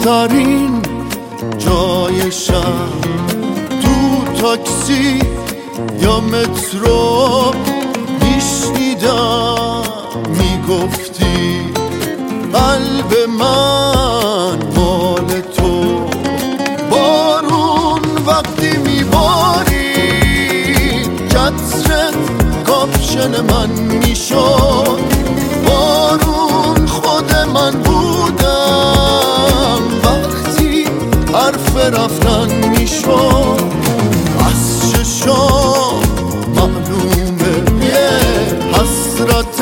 بهترین جای شهر، تو تاکسی یا مترو میشنیدم میگفتی قلب من مال تو. بارون وقتی میباری چترت کاپشن من میشد، بارون خود من بودم وقتی حرف رفتن میشد. از چشام معلومه یه حسرت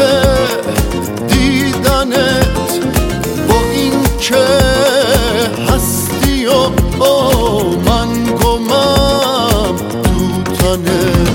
دیدنت با این که هستی و من گمم تو تنت.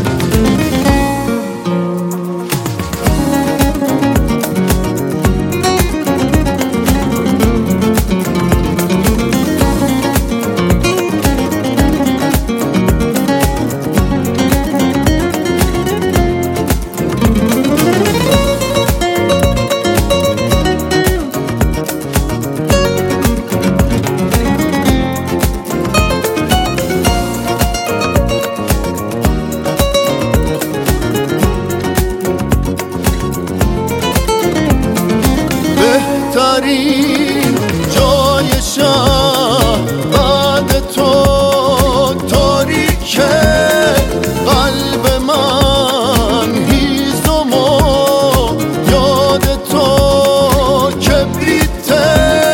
بهترین جای شهر بعد تو تاریکه، قلب من هیزم و یاد تو کبریته.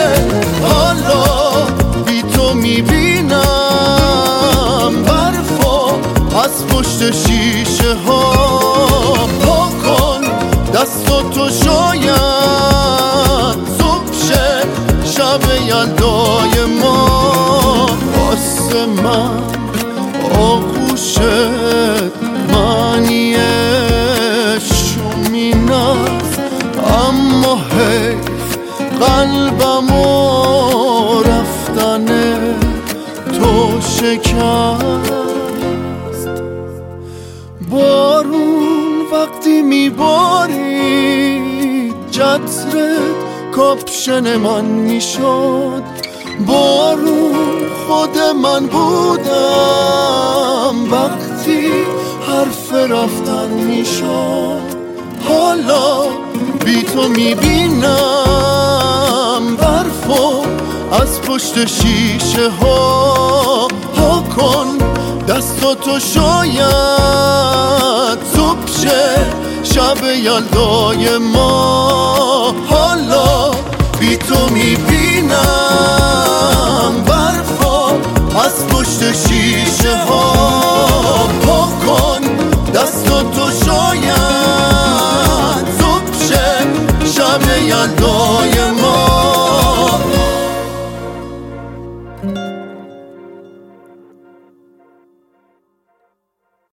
حالا بی تو میبینم برفو از پشت شیشه ها. پا کن دستاتو شاید شب یلدای ما، واسه من آغوشت معنی شومین است، اما حیف قلبمو رفتن تو شکست. بارون وقتی میباری چترت کاپشن من میشد، بارون خود من بودم وقتی حرف رفتن میشد. حالا بی تو میبینم برفو از پشت شیشه ها. ها کن دستاتو شاید صبح شه شب یلدای ما. حالا بی تو میبینم برفا از پشت شیشه ها. پا کن دستاتو شاید صبح شه شب یلدای